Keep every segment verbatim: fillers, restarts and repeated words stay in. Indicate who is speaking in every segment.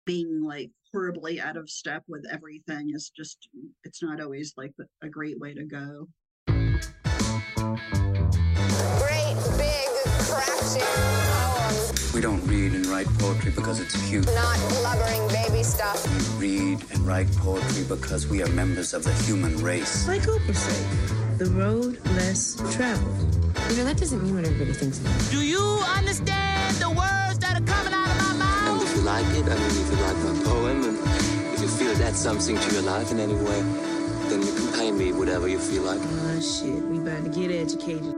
Speaker 1: being like horribly out of step with everything is just, it's not always like a great way to go.
Speaker 2: Great big crashing poems.
Speaker 3: We don't read and write poetry because it's cute.
Speaker 2: Not blubbering baby stuff.
Speaker 3: We read and write poetry because we are members of the human race.
Speaker 4: Like Oprah said, the road less traveled.
Speaker 5: You know, that doesn't mean what everybody thinks.
Speaker 6: Do you understand the words that are coming out of my mouth?
Speaker 7: And if you like it, I mean, if you like my poem, and if you feel that's something to your life in any way, then you can pay me whatever you feel like.
Speaker 4: Oh, shit, we about to get educated.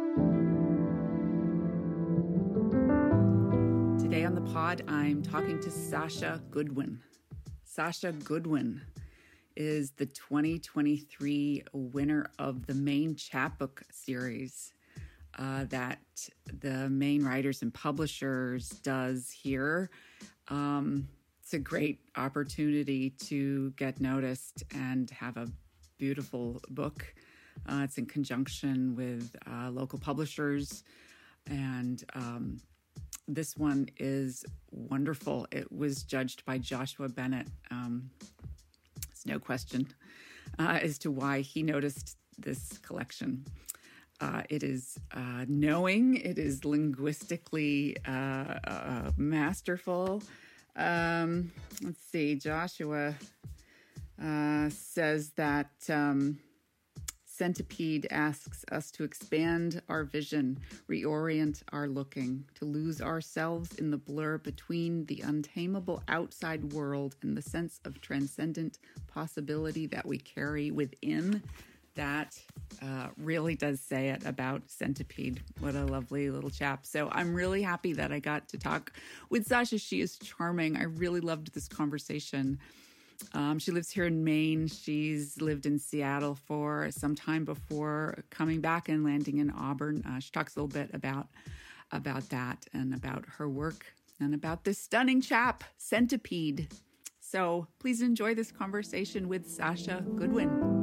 Speaker 8: Today on the pod, I'm talking to Sasha Goodwin. Sasha Goodwin is the twenty twenty-three winner of the Maine Chapbook series uh, that the Maine Writers and Publishers does here. Um, it's a great opportunity to get noticed and have a beautiful book. Uh, it's in conjunction with uh, local publishers, and um, this one is wonderful. It was judged by Joshua Bennett. Um, there's no question uh, as to why he noticed this collection. Uh, it is uh, knowing, it is linguistically uh, uh, masterful. Um, let's see, Joshua uh, says that um, Centipede asks us to expand our vision, reorient our looking, to lose ourselves in the blur between the untamable outside world and the sense of transcendent possibility that we carry within. That uh, really does say it about Centipede. What a lovely little chap. So I'm really happy that I got to talk with Sasha. She is charming. I really loved this conversation. Um, she lives here in Maine. She's lived in Seattle for some time before coming back and landing in Auburn. Uh, she talks a little bit about, about that and about her work and about this stunning chap, Centipede. So please enjoy this conversation with Sasha Goodwin.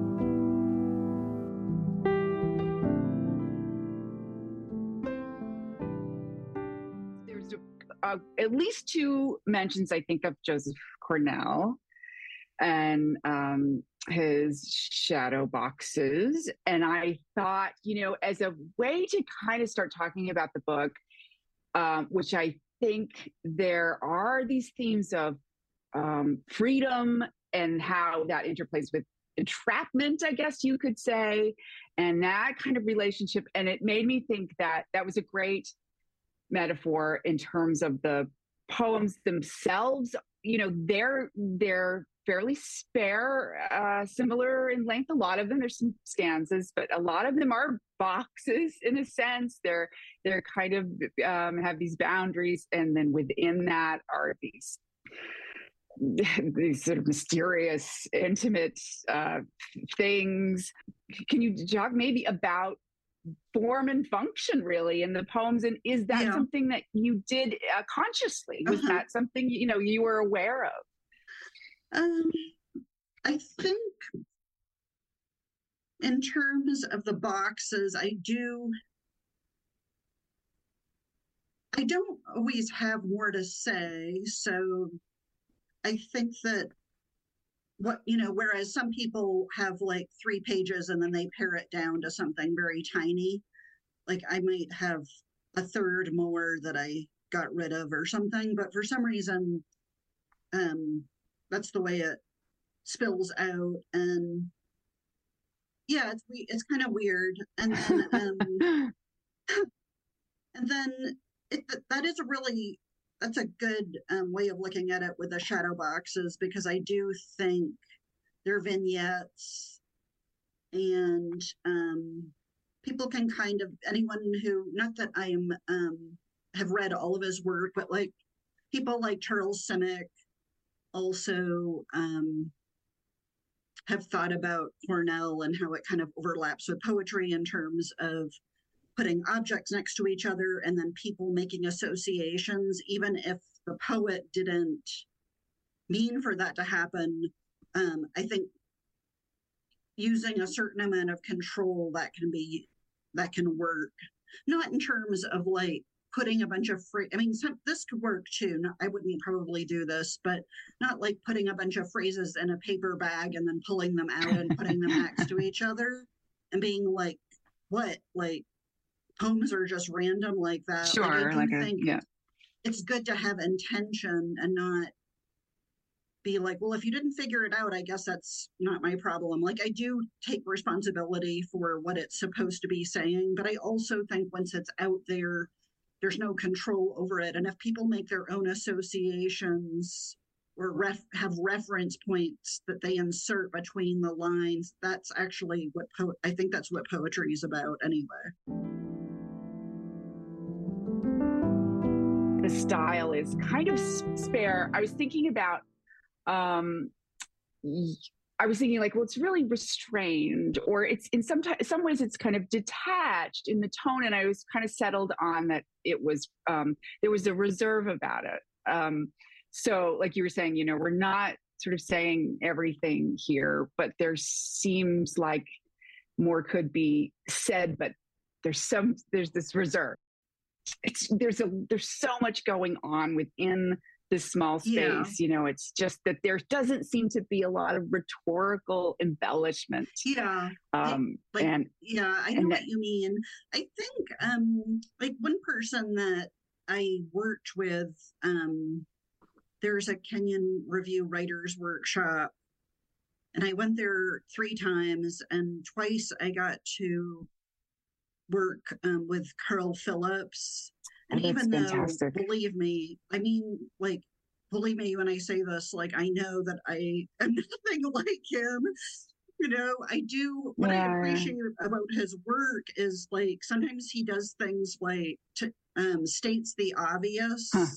Speaker 8: Uh, at least two mentions, I think, of Joseph Cornell and um, his shadow boxes. And I thought, you know, as a way to kind of start talking about the book, um, which I think there are these themes of um, freedom and how that interplays with entrapment, I guess you could say, and that kind of relationship. And it made me think that that was a great metaphor in terms of the poems themselves. You know, they're they're fairly spare, uh, similar in length. A lot of them, there's some stanzas, but a lot of them are boxes in a sense. They're they're kind of um, have these boundaries, and then within that are these these sort of mysterious, intimate uh, things. Can you talk maybe about form and function really in the poems, and is that yeah. something that you did uh, consciously? Was uh-huh. that something, you know, you were aware of?
Speaker 1: Um, I think in terms of the boxes, I do I don't always have more to say, so I think that what, you know, whereas some people have like three pages and then they pare it down to something very tiny, like I might have a third more that I got rid of or something, but for some reason, um, that's the way it spills out. And yeah, it's it's kind of weird. And then, um, and then it, that is a really, that's a good um, way of looking at it with the shadow boxes, because I do think they're vignettes, and um, people can kind of, anyone who, not that I am um, have read all of his work, but like people like Charles Simic also um, have thought about Cornell and how it kind of overlaps with poetry in terms of putting objects next to each other and then people making associations, even if the poet didn't mean for that to happen. Um, I think using a certain amount of control that can be, that can work, not in terms of like putting a bunch of free, I mean, some, this could work too. Not, I wouldn't probably do this, but not like putting a bunch of phrases in a paper bag and then pulling them out and putting them next to each other and being like, what? Like, poems are just random like that.
Speaker 8: Sure.
Speaker 1: Like, I do
Speaker 8: like a,
Speaker 1: think
Speaker 8: yeah.
Speaker 1: it's good to have intention and not be like, well, if you didn't figure it out, I guess that's not my problem. Like, I do take responsibility for what it's supposed to be saying, but I also think once it's out there, there's no control over it. And if people make their own associations or ref- have reference points that they insert between the lines, that's actually what po- I think that's what poetry is about anyway.
Speaker 9: The style is kind of spare. I was thinking about Um, I was thinking like, well, it's really restrained, or it's in some t- some ways it's kind of detached in the tone. And I was kind of settled on that it was, um, there was a reserve about it. Um, so like you were saying, you know, we're not sort of saying everything here, but there seems like more could be said, but there's some, there's this reserve. It's, there's a, there's so much going on within this small space, yeah. You know, it's just that there doesn't seem to be a lot of rhetorical embellishment.
Speaker 1: Yeah.
Speaker 9: Um,
Speaker 1: I, like,
Speaker 9: and
Speaker 1: yeah, I know what that, you mean. I think, um, like one person that I worked with, um, there's a Kenyon Review Writers Workshop, and I went there three times, and twice I got to work um, with Carl Phillips. And oh, even
Speaker 9: fantastic.
Speaker 1: though, believe me, I mean, like, believe me when I say this, like, I know that I am nothing like him. You know, I do, what yeah. I appreciate about his work is, like, sometimes he does things like, to, um, states the obvious, huh.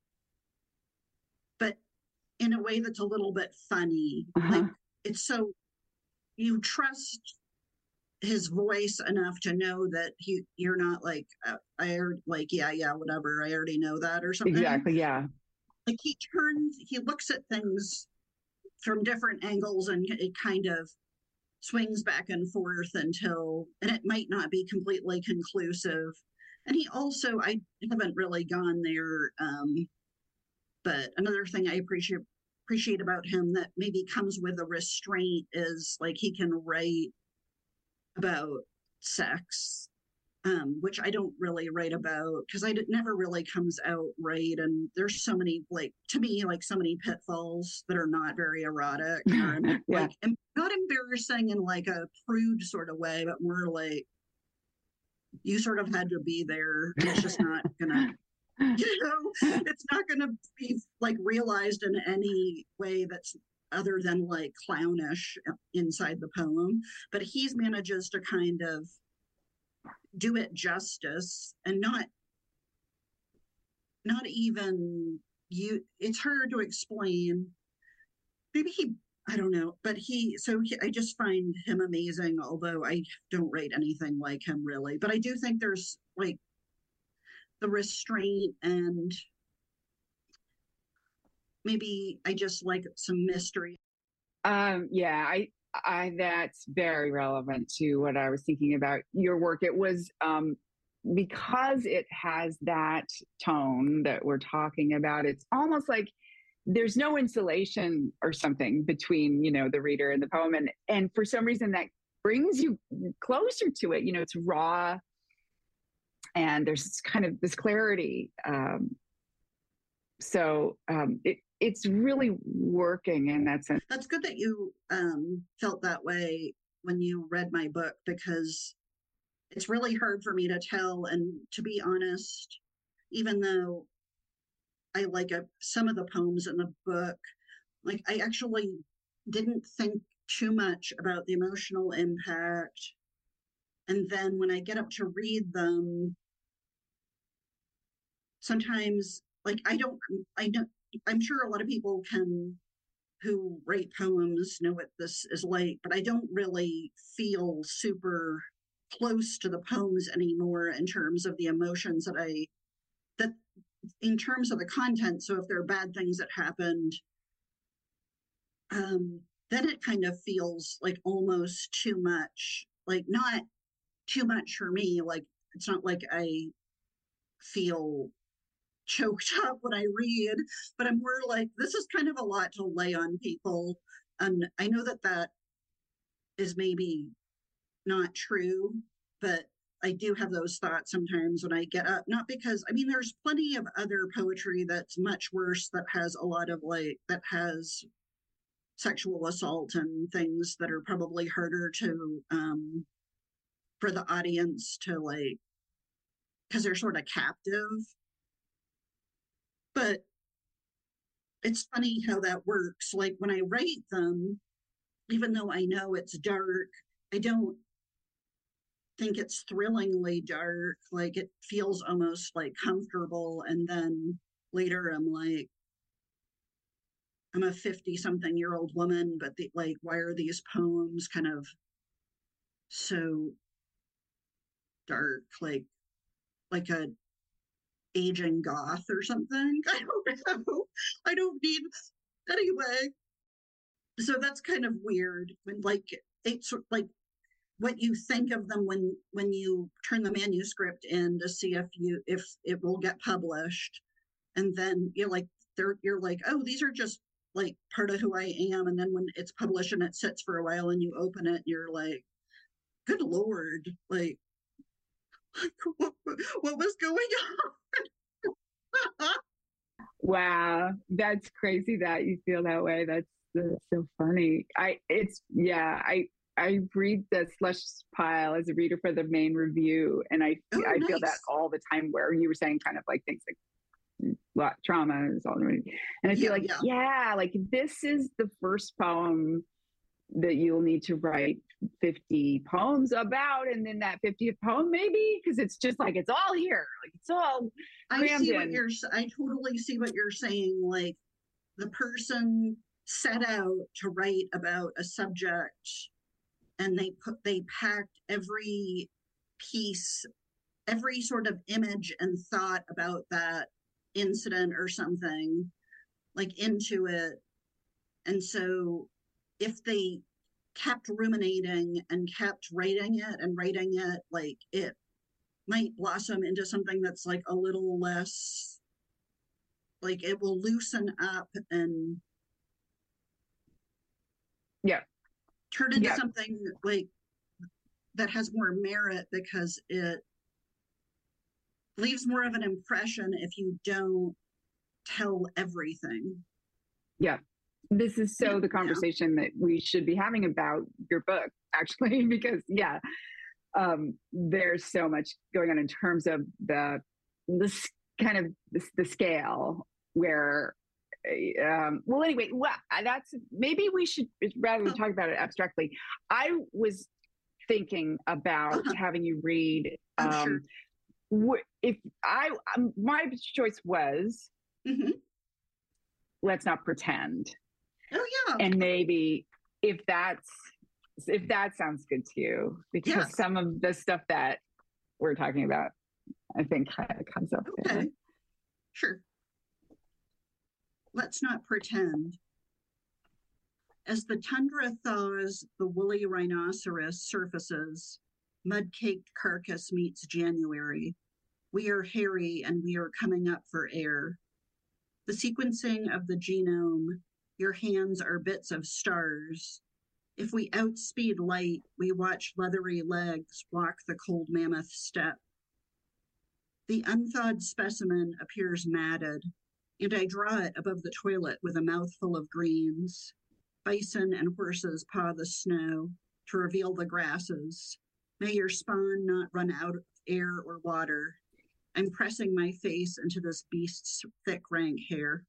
Speaker 1: but in a way that's a little bit funny. Uh-huh. Like, it's so, you trust his voice enough to know that he you're not like uh, I already, like yeah yeah whatever I already know that or something.
Speaker 9: Exactly, yeah.
Speaker 1: Like he turns he looks at things from different angles and it kind of swings back and forth until, and it might not be completely conclusive. And he also, I haven't really gone there, um but another thing I appreciate appreciate about him that maybe comes with a restraint is like he can write about sex, um, which I don't really write about because I it never really comes out right. And there's so many, like, to me, like so many pitfalls that are not very erotic or yeah. like em- not embarrassing in like a prude sort of way, but more like you sort of had to be there. And it's just not gonna, you know, it's not gonna be like realized in any way that's other than like clownish inside the poem, but he manages to kind of do it justice and not not even you it's hard to explain. Maybe he I don't know, but he so he, I just find him amazing, although I don't write anything like him really. But I do think there's like the restraint, and maybe I just like some mystery.
Speaker 9: Um, yeah, I, I, that's very relevant to what I was thinking about your work. It was, um, because it has that tone that we're talking about. It's almost like there's no insulation or something between, you know, the reader and the poem. And, and for some reason that brings you closer to it. You know, it's raw and there's kind of this clarity. Um, so, um, it, it's really working in that sense.
Speaker 1: That's good that you um, felt that way when you read my book, because it's really hard for me to tell. And to be honest, even though I like a, some of the poems in the book, like I actually didn't think too much about the emotional impact. And then when I get up to read them, sometimes like I don't, I know, I'm sure a lot of people can, who write poems, know what this is like, but I don't really feel super close to the poems anymore in terms of the emotions that I, that in terms of the content. So if there are bad things that happened, um, then it kind of feels like almost too much, like not too much for me. Like, it's not like I feel choked up when I read, but I'm more like, this is kind of a lot to lay on people. And I know that that is maybe not true, but I do have those thoughts sometimes when I get up, not because, I mean, there's plenty of other poetry that's much worse, that has a lot of like, that has sexual assault and things that are probably harder to, um, for the audience to like, because they're sort of captive. But it's funny how that works. Like when I write them, even though I know it's dark, I don't think it's thrillingly dark. Like it feels almost like comfortable. And then later I'm like, I'm a fifty something year old woman, but the, like, why are these poems kind of so dark? Like, like a aging goth or something. I don't know. I don't need, anyway. So that's kind of weird when like, it's like, what you think of them when when you turn the manuscript in to see if you if it will get published, and then you're like they're you're like, oh, these are just like part of who I am, and then when it's published and it sits for a while and you open it, you're like, good Lord, like what, what was going on?
Speaker 9: Wow, that's crazy that you feel that way. That's, that's so funny. I it's yeah I. I read the slush pile as a reader for the main review, and I
Speaker 1: Oh,
Speaker 9: I feel
Speaker 1: nice.
Speaker 9: that all the time. Where you were saying kind of like things like what trauma is all, and I feel
Speaker 1: Yeah,
Speaker 9: like
Speaker 1: yeah.
Speaker 9: yeah, like this is the first poem that you'll need to write fifty poems about, and then that fiftieth poem maybe, because it's just like it's all here, like it's all
Speaker 1: I
Speaker 9: crammed
Speaker 1: see what
Speaker 9: in.
Speaker 1: you're. I totally see what you're saying. Like the person set out to write about a subject, and they put they packed every piece, every sort of image and thought about that incident or something like into it. And so if they kept ruminating and kept writing it and writing it, like it might blossom into something that's like a little less, like it will loosen up and
Speaker 9: Yeah.
Speaker 1: turn into
Speaker 9: Yeah.
Speaker 1: something like that has more merit, because it leaves more of an impression if you don't tell everything.
Speaker 9: Yeah. This is so
Speaker 1: Yeah,
Speaker 9: the conversation that we should be having about your book, actually, because yeah, um, there's so much going on in terms of the this kind of the, the scale where um, well, anyway, well, that's maybe we should, rather than talk about it abstractly, I was thinking about
Speaker 1: Uh-huh.
Speaker 9: having you read
Speaker 1: Oh,
Speaker 9: um,
Speaker 1: sure.
Speaker 9: wh- if I um, my choice was
Speaker 1: Mhm.
Speaker 9: Let's Not Pretend.
Speaker 1: Oh yeah.
Speaker 9: And maybe if that's if that sounds good to you, because
Speaker 1: Yes.
Speaker 9: some of the stuff that we're talking about, I think kind of comes up
Speaker 1: Okay.
Speaker 9: there.
Speaker 1: Sure. Let's Not Pretend. As the tundra thaws, the woolly rhinoceros surfaces. Mud-caked carcass meets January. We are hairy and we are coming up for air. The sequencing of the genome. Your hands are bits of stars. If we outspeed light, we watch leathery legs walk the cold mammoth step. The unthawed specimen appears matted, and I draw it above the toilet with a mouthful of greens. Bison and horses paw the snow to reveal the grasses. May your spawn not run out of air or water. I'm pressing my face into this beast's thick, rank hair.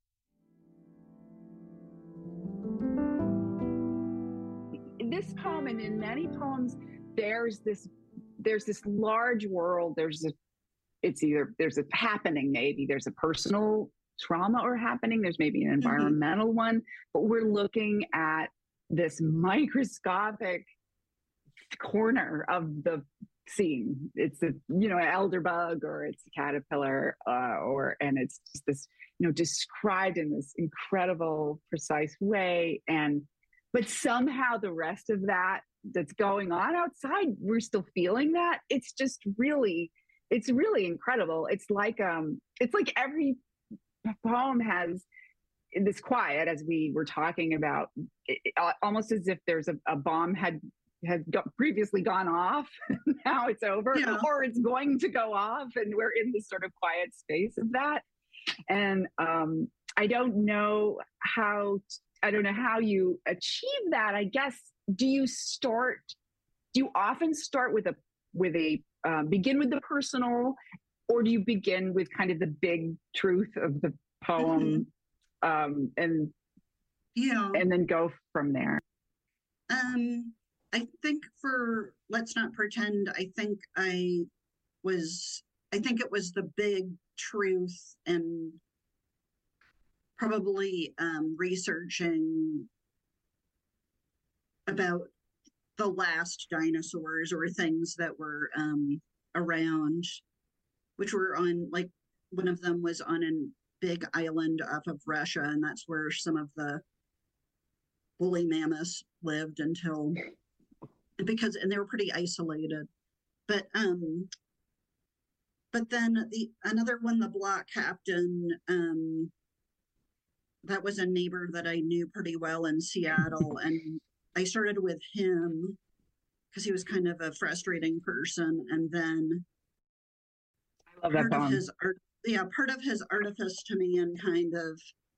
Speaker 9: In this poem and in many poems, there's this there's this large world. There's a it's either there's a happening, maybe there's a personal trauma or happening, there's maybe an environmental mm-hmm. one, but we're looking at this microscopic corner of the scene. It's a, you know, an elder bug, or it's a caterpillar, uh, or, and it's just this, you know, described in this incredible, precise way. And, but somehow the rest of that that's going on outside, we're still feeling that. It's just really it's really incredible. It's like um, it's like every poem has this quiet, as we were talking about, it, it, almost as if there's a, a bomb had had got previously gone off. Now it's over,
Speaker 1: Yeah.
Speaker 9: or it's going to go off, and we're in this sort of quiet space of that. And um, I don't know how I don't know how you achieve that. I guess, do you start? Do you often start with a with a um, begin with the personal, or do you begin with kind of the big truth of the poem? Mm-hmm. Um, and
Speaker 1: yeah,
Speaker 9: and then go from there.
Speaker 1: Um, I think for Let's Not Pretend, I think I was, I think it was the big truth, and probably um, researching about the last dinosaurs or things that were um, around, which were on, like, one of them was on an big island off of Russia, and that's where some of the woolly mammoths lived until, because, and they were pretty isolated. But um, but then the another one, the block captain, um, that was a neighbor that I knew pretty well in Seattle, and I started with him because he was kind of a frustrating person, and then
Speaker 9: I love that
Speaker 1: part
Speaker 9: poem.
Speaker 1: of his art. Yeah, part of his artifice to me, and kind of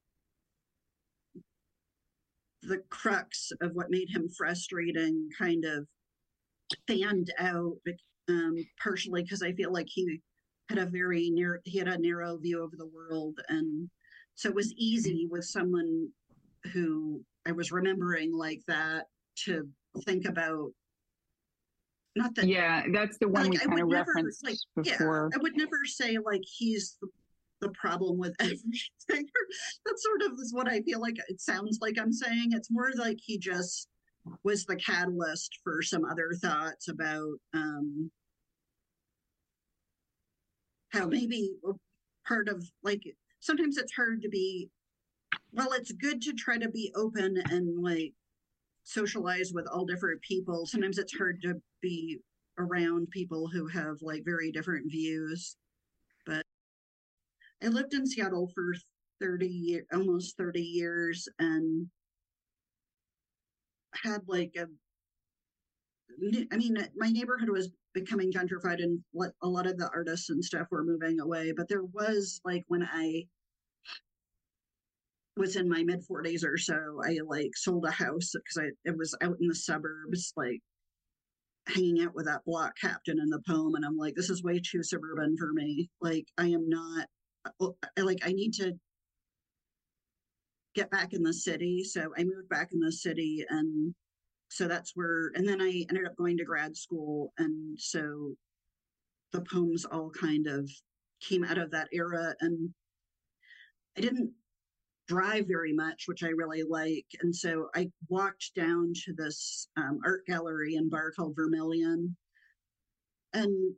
Speaker 1: the crux of what made him frustrating kind of fanned out, um, partially because I feel like he had a very narrow, he had a narrow view of the world. And so it was easy with someone who I was remembering like that to think about. Not that,
Speaker 9: yeah, that's the one
Speaker 1: like,
Speaker 9: we kind of
Speaker 1: never,
Speaker 9: referenced
Speaker 1: like,
Speaker 9: before.
Speaker 1: Yeah, I would never say like he's the, the problem with everything. That sort of is what I feel like it sounds like I'm saying. It's more like he just was the catalyst for some other thoughts about um, how maybe part of, like, sometimes it's hard to be, well, it's good to try to be open and like socialize with all different people. Sometimes it's hard to be around people who have like very different views. But I lived in Seattle for thirty, almost thirty years, and had like a, I mean, my neighborhood was becoming gentrified, and a lot of the artists and stuff were moving away. But there was like, when I was in my mid forties or so, I like sold a house because I it was out in the suburbs, like hanging out with that block captain in the poem, and I'm like, this is way too suburban for me. Like, I am not, I like I need to get back in the city. So I moved back in the city, and so that's where, and then I ended up going to grad school, and so the poems all kind of came out of that era. And I didn't drive very much, which I really like. And so I walked down to this um, art gallery and bar called Vermilion. And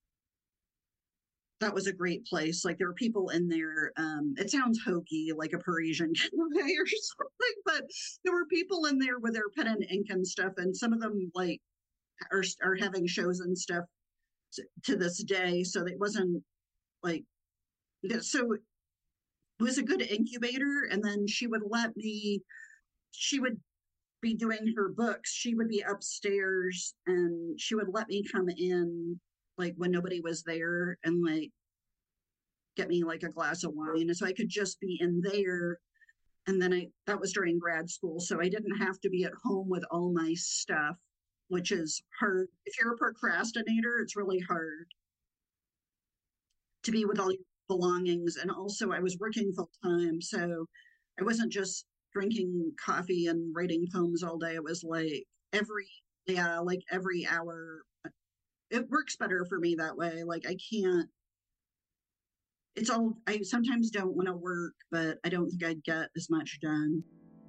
Speaker 1: that was a great place. Like, there were people in there. Um, it sounds hokey, like a Parisian cafe or something, but there were people in there with their pen and ink and stuff. And some of them like are, are having shows and stuff to, to this day. So it wasn't like, so it was a good incubator. And then she would let me, she would be doing her books. She would be upstairs, and she would let me come in like when nobody was there, and like get me like a glass of wine. And so I could just be in there. And then I, that was during grad school. So I didn't have to be at home with all my stuff, which is hard. If you're a procrastinator, it's really hard to be with all your belongings. And also I was working full time. So I wasn't just drinking coffee and writing poems all day. It was like every, yeah, like every hour. It works better for me that way. Like, I can't, it's all, I sometimes don't want to work, but I don't think I'd get as much done.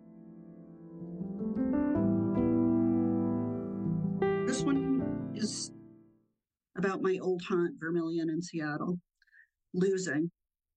Speaker 1: This one is about my old haunt, Vermilion in Seattle, losing.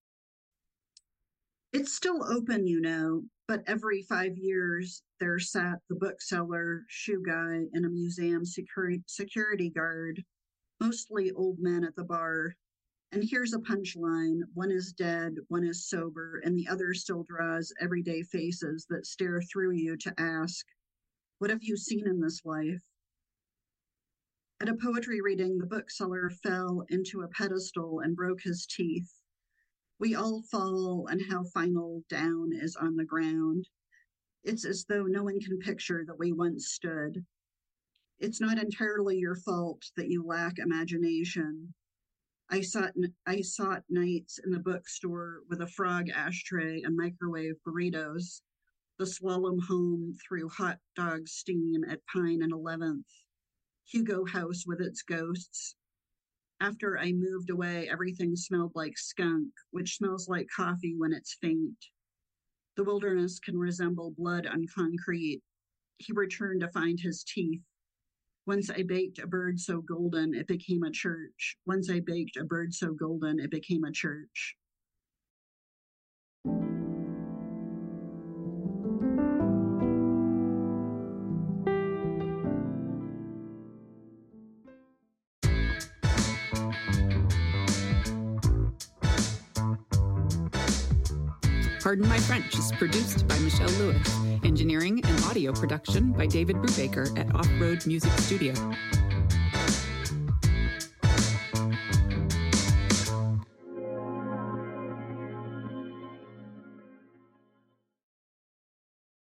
Speaker 1: It's still open, you know, but every five years there sat the bookseller, shoe guy, and a museum security security guard mostly old men at the bar. And here's a punchline. One is dead, one is sober, and the other still draws everyday faces that stare through you to ask, what have you seen in this life? At a poetry reading, the bookseller fell into a pedestal and broke his teeth. We all fall, and how final down is on the ground. It's as though no one can picture that we once stood. It's not entirely your fault that you lack imagination. I sought, I sought nights in the bookstore with a frog ashtray and microwave burritos, the slalom home through hot dog steam at Pine and eleventh, Hugo House with its ghosts. After I moved away, everything smelled like skunk, which smells like coffee when it's faint. The wilderness can resemble blood on concrete. He returned to find his teeth. Once I baked a bird so golden, it became a church. Once I baked a bird so golden, it became a church.
Speaker 8: Pardon My French is produced by Michelle Lewis. Engineering and audio production by David Brubaker at Off-Road Music Studio.